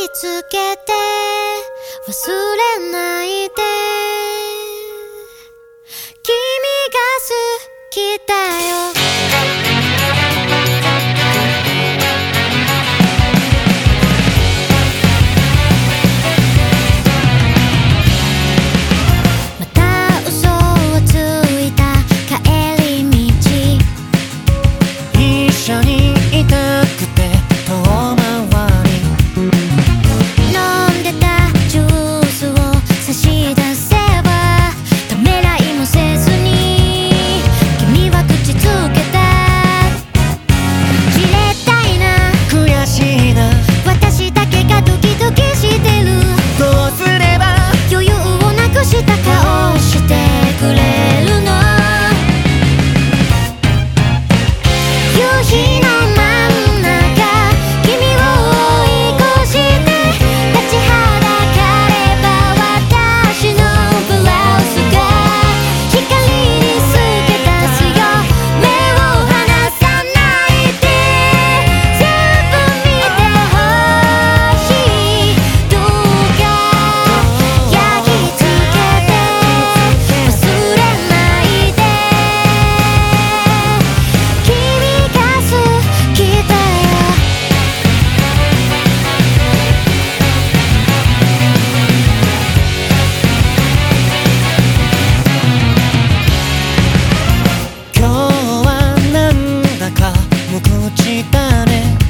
つけて忘れないで、君が好きだよ。また嘘をついた帰り道、 一緒にいたくて遠回り、 飲んでたジュースを差し出せばためらいもせずに君は口つけた。じれったいな、 悔しいな、 私だけがドキドキしてる。 どうすれば余裕をなくした顔してくれるの。夕日の真ん中、君を追い越して立ちはだかれば私のブラウスが光に透け出すよ。目を離さないで、全部見てほしい。どうか焼き付けて忘れないで、君が好きだよ。 今日はなんだか無口だね。